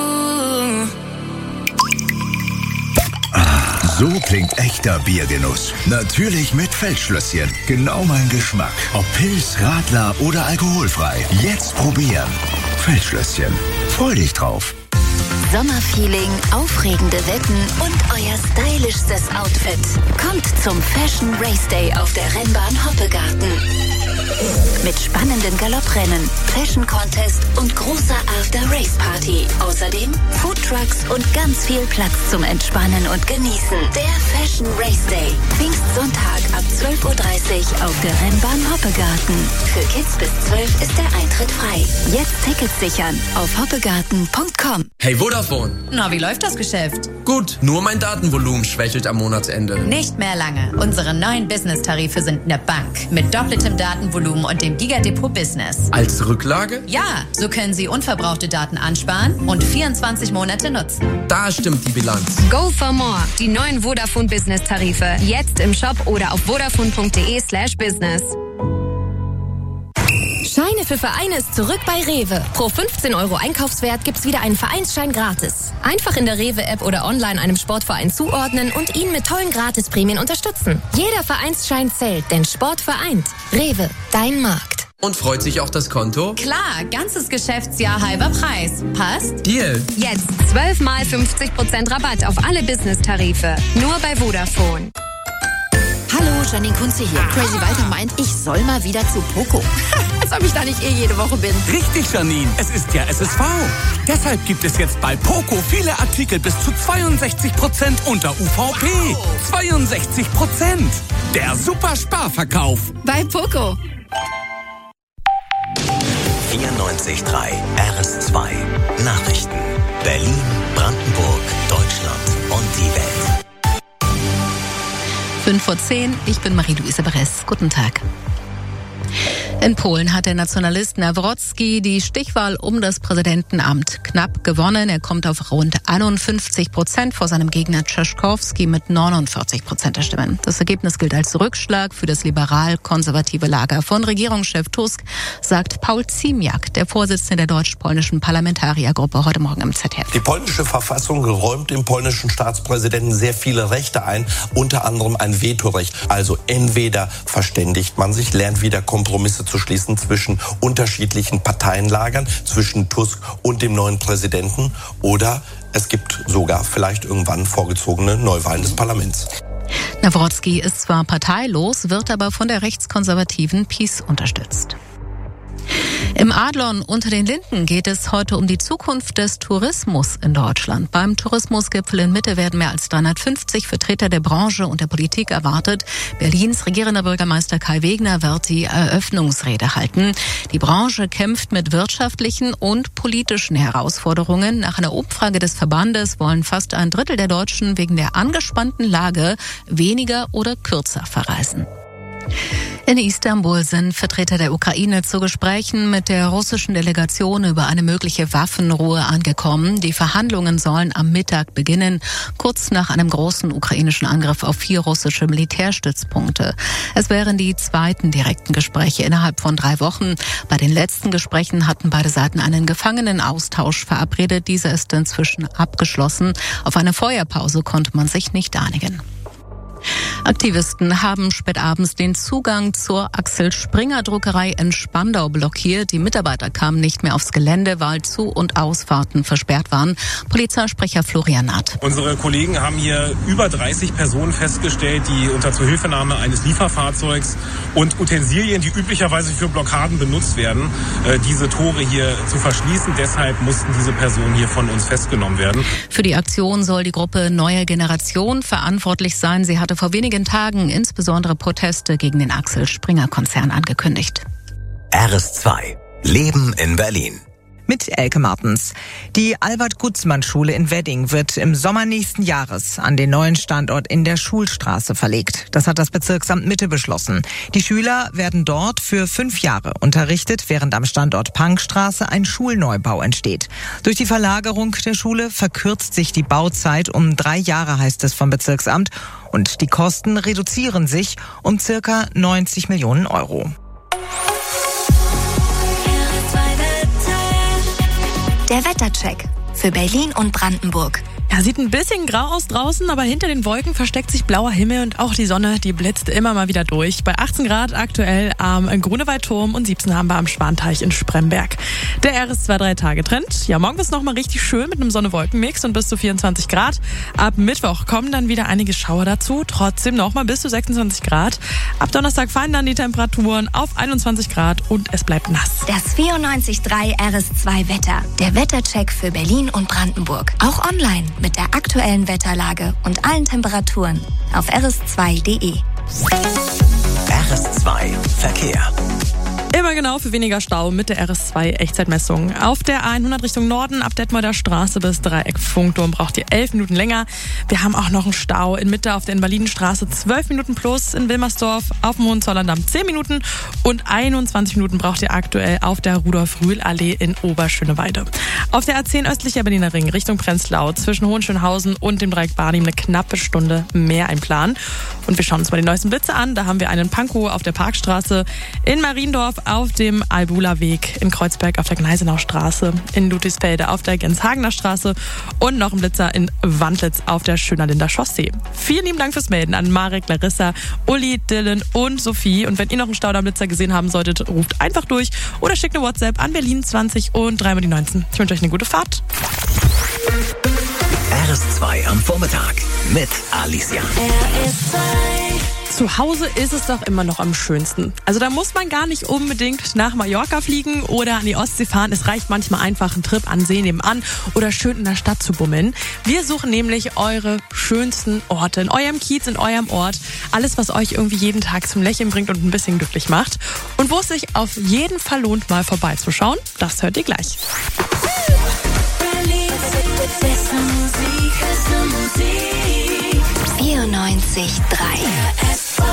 So klingt echter Biergenuss. Natürlich mit Feldschlösschen. Genau mein Geschmack. Ob Pilz, Radler oder alkoholfrei. Jetzt probieren. Feldschlösschen. Freu dich drauf. Sommerfeeling, aufregende Wetten und euer stylischstes Outfit. Kommt zum Fashion Race Day auf der Rennbahn Hoppegarten. Mit spannenden Galopprennen, Fashion Contest und großer After-Race-Party. Außerdem Foodtrucks und ganz viel Platz zum Entspannen und Genießen. Der Fashion Race Day. Pfingstsonntag ab 12.30 Uhr auf der Rennbahn Hoppegarten. Für Kids bis 12 ist der Eintritt frei. Jetzt Tickets sichern auf hoppegarten.com. Hey Vodafone. Na, wie läuft das Geschäft? Gut, nur mein Datenvolumen schwächelt am Monatsende. Nicht mehr lange. Unsere neuen Business-Tarife sind eine Bank. Mit doppeltem Datenvolumen und dem Gigadepot Business. Als Rücklage? Ja, so können Sie unverbrauchte Daten ansparen und 24 Monate nutzen. Da stimmt die Bilanz. Go for more. Die neuen Vodafone Business Tarife. Jetzt im Shop oder auf vodafone.de/business. Scheine für Vereine ist zurück bei Rewe. Pro 15 € Einkaufswert gibt's wieder einen Vereinsschein gratis. Einfach in der Rewe-App oder online einem Sportverein zuordnen und ihn mit tollen Gratisprämien unterstützen. Jeder Vereinsschein zählt, denn Sport vereint. Rewe, dein Markt. Und freut sich auch das Konto? Klar, ganzes Geschäftsjahr halber Preis. Passt? Deal. Jetzt 12 mal 50% Rabatt auf alle Business-Tarife. Nur bei Vodafone. Hallo, Janine Kunze hier. Crazy Walter meint, ich soll mal wieder zu Poco. Als ob ich da nicht jede Woche bin. Richtig, Janine. Es ist ja SSV. Deshalb gibt es jetzt bei Poco viele Artikel bis zu 62% unter UVP. 62%. Der Super-Sparverkauf. Bei Poco. 94.3 RS2 Nachrichten. Berlin, Brandenburg, Deutschland und die Welt. 5:10 ich bin Marie-Louise Beres. Guten Tag. In Polen hat der Nationalist Nawrocki die Stichwahl um das Präsidentenamt knapp gewonnen. Er kommt auf rund 51% vor seinem Gegner Trzaskowski mit 49% der Stimmen. Das Ergebnis gilt als Rückschlag für das liberal-konservative Lager von Regierungschef Tusk, sagt Paul Ziemiak, der Vorsitzende der deutsch-polnischen Parlamentariergruppe, heute Morgen im ZDF. Die polnische Verfassung räumt dem polnischen Staatspräsidenten sehr viele Rechte ein, unter anderem ein Vetorecht. Also entweder verständigt man sich, lernt wieder Kompromisse zu schließen zwischen unterschiedlichen Parteienlagern, zwischen Tusk und dem neuen Präsidenten, oder es gibt sogar vielleicht irgendwann vorgezogene Neuwahlen des Parlaments. Nawrocki ist zwar parteilos, wird aber von der rechtskonservativen PiS unterstützt. Im Adlon unter den Linden geht es heute um die Zukunft des Tourismus in Deutschland. Beim Tourismusgipfel in Mitte werden mehr als 350 Vertreter der Branche und der Politik erwartet. Berlins regierender Bürgermeister Kai Wegner wird die Eröffnungsrede halten. Die Branche kämpft mit wirtschaftlichen und politischen Herausforderungen. Nach einer Umfrage des Verbandes wollen fast ein Drittel der Deutschen wegen der angespannten Lage weniger oder kürzer verreisen. In Istanbul sind Vertreter der Ukraine zu Gesprächen mit der russischen Delegation über eine mögliche Waffenruhe angekommen. Die Verhandlungen sollen am Mittag beginnen, kurz nach einem großen ukrainischen Angriff auf 4 russische Militärstützpunkte. Es wären die zweiten direkten Gespräche innerhalb von 3 Wochen. Bei den letzten Gesprächen hatten beide Seiten einen Gefangenenaustausch verabredet. Dieser ist inzwischen abgeschlossen. Auf eine Feuerpause konnte man sich nicht einigen. Aktivisten haben spätabends den Zugang zur Axel Springer Druckerei in Spandau blockiert. Die Mitarbeiter kamen nicht mehr aufs Gelände, weil Zu- und Ausfahrten versperrt waren. Polizeisprecher Florian Naht. Unsere Kollegen haben hier über 30 Personen festgestellt, die unter Zuhilfenahme eines Lieferfahrzeugs und Utensilien, die üblicherweise für Blockaden benutzt werden, diese Tore hier zu verschließen. Deshalb mussten diese Personen hier von uns festgenommen werden. Für die Aktion soll die Gruppe Neue Generation verantwortlich sein. Sie hatte vor wenigen Tagen insbesondere Proteste gegen den Axel Springer Konzern angekündigt. RS2 Leben in Berlin. Mit Elke Martens. Die Albert-Gutzmann-Schule in Wedding wird im Sommer nächsten Jahres an den neuen Standort in der Schulstraße verlegt. Das hat das Bezirksamt Mitte beschlossen. Die Schüler werden dort für 5 Jahre unterrichtet, während am Standort Pankstraße ein Schulneubau entsteht. Durch die Verlagerung der Schule verkürzt sich die Bauzeit um 3 Jahre, heißt es vom Bezirksamt. Und die Kosten reduzieren sich um ca. 90 Millionen Euro. Der Wettercheck für Berlin und Brandenburg. Ja, sieht ein bisschen grau aus draußen, aber hinter den Wolken versteckt sich blauer Himmel und auch die Sonne, die blitzt immer mal wieder durch. Bei 18 Grad aktuell am Grunewaldturm und 17 haben wir am Schwanteich in Spremberg. Der RS2-3-Tage-Trend. Ja, morgen ist nochmal richtig schön mit einem Sonne-Wolken-Mix und bis zu 24 Grad. Ab Mittwoch kommen dann wieder einige Schauer dazu. Trotzdem nochmal bis zu 26 Grad. Ab Donnerstag fallen dann die Temperaturen auf 21 Grad und es bleibt nass. Das 94.3 RS2-Wetter. Der Wettercheck für Berlin und Brandenburg. Auch online mit der aktuellen Wetterlage und allen Temperaturen auf rs2.de. RS2 Verkehr. Immer genau für weniger Stau mit der RS2-Echtzeitmessung. Auf der A100 Richtung Norden, ab Detmolder Straße bis Dreieck Funkturm braucht ihr 11 Minuten länger. Wir haben auch noch einen Stau in Mitte auf der Invalidenstraße, 12 Minuten plus, in Wilmersdorf auf dem Hohenzollerndamm 10 Minuten und 21 Minuten braucht ihr aktuell auf der Rudolf-Rühl-Allee in Oberschöneweide. Auf der A10 östlicher Berliner Ring Richtung Prenzlau zwischen Hohenschönhausen und dem Dreieck Barnim eine knappe Stunde mehr einplanen. Und wir schauen uns mal die neuesten Blitze an. Da haben wir einen Pankow auf der Parkstraße, in Mariendorf auf dem Albula-Weg, in Kreuzberg auf der Gneisenaustraße, in Ludwigsfelde auf der Genshagener Straße und noch ein Blitzer in Wandlitz auf der Schönerlinder Chaussee. Vielen lieben Dank fürs Melden an Marek, Larissa, Uli, Dylan und Sophie. Und wenn ihr noch einen Staudamm-Blitzer gesehen haben solltet, ruft einfach durch oder schickt eine WhatsApp an Berlin 20 und 3 mal die 19. Ich wünsche euch eine gute Fahrt. RS2 am Vormittag mit Alicia. Zu Hause ist es doch immer noch am schönsten. Also da muss man gar nicht unbedingt nach Mallorca fliegen oder an die Ostsee fahren. Es reicht manchmal einfach ein Trip an See nebenan oder schön in der Stadt zu bummeln. Wir suchen nämlich eure schönsten Orte in eurem Kiez, in eurem Ort. Alles, was euch irgendwie jeden Tag zum Lächeln bringt und ein bisschen glücklich macht. Und wo es sich auf jeden Fall lohnt, mal vorbeizuschauen, das hört ihr gleich. 94.3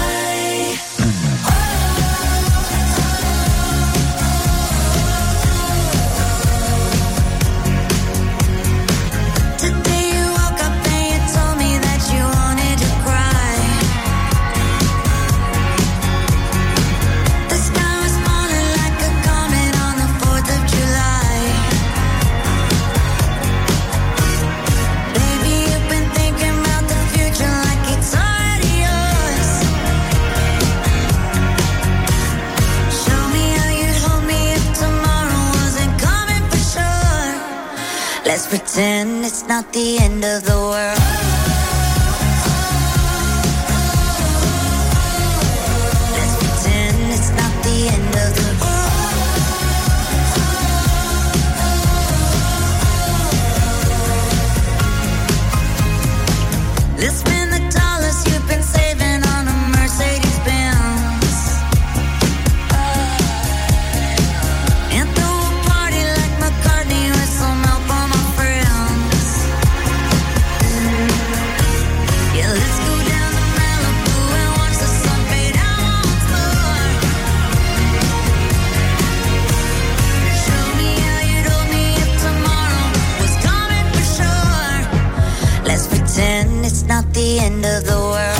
Let's pretend it's not the end of the world. Let's pretend it's not the end of the world. Let's spend the dollars you've been saving on a Mercedes Benz. And throw a party like McCartney with some help on my friends. Yeah, let's go down to Malibu and watch the sun fade out once more. Show me how you'd hold me if tomorrow was coming for sure. Let's pretend it's not the end of the world.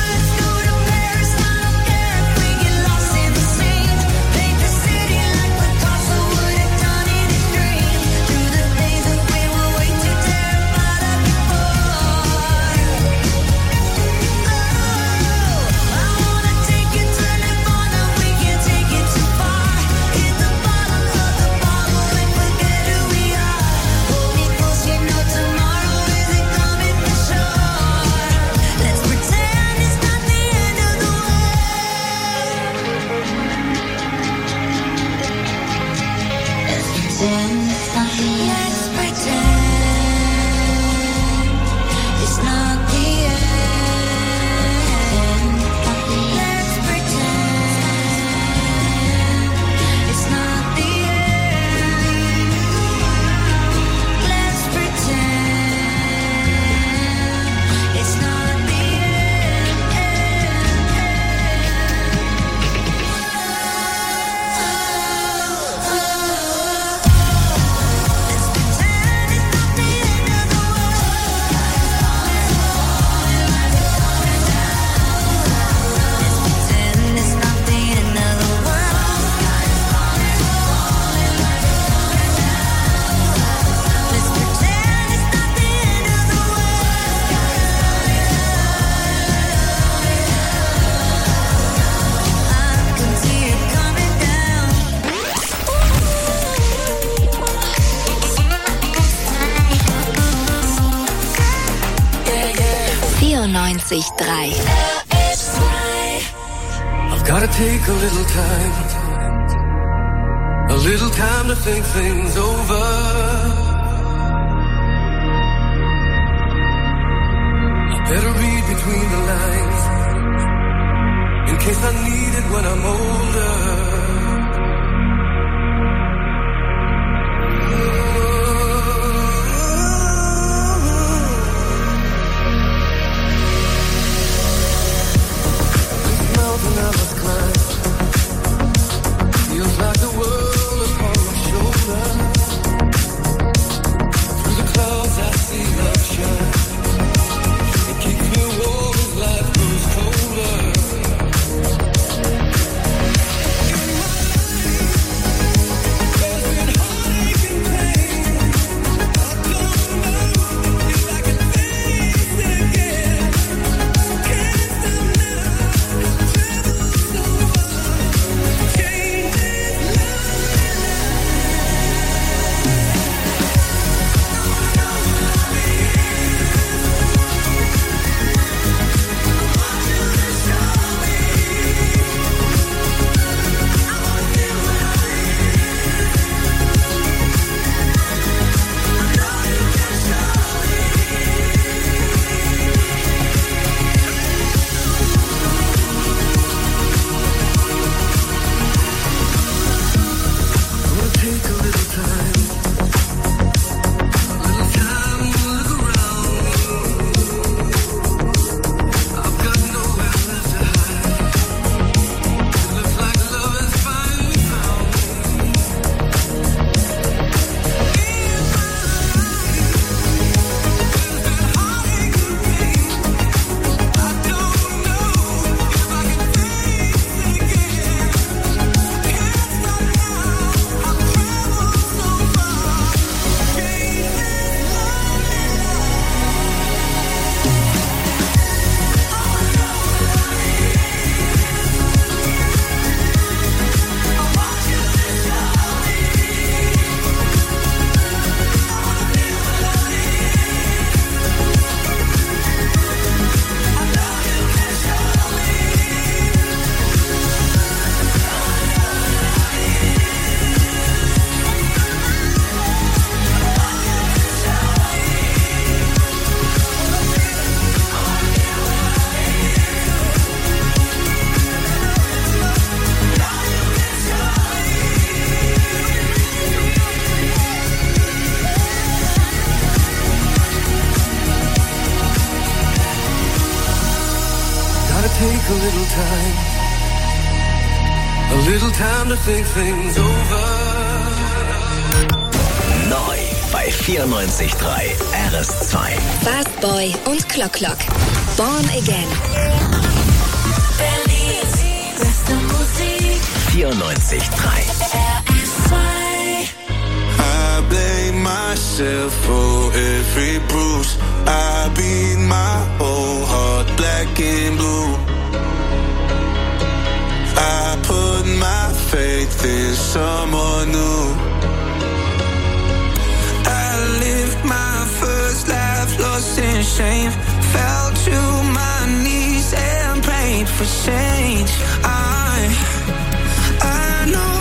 Paint the city like we're 94.3. I've gotta take a little time to think things over. I better read between the lines in case I need it when I'm older. A little time to think things over. Neu bei 94.3 RS2. Fast Boy und Clock Clock. Born Again. 94.3 I blame myself for every bruise. I beat my whole heart black and blue. I put my faith in someone new. I lived my first life lost in shame. Fell to my knees and prayed for change. I know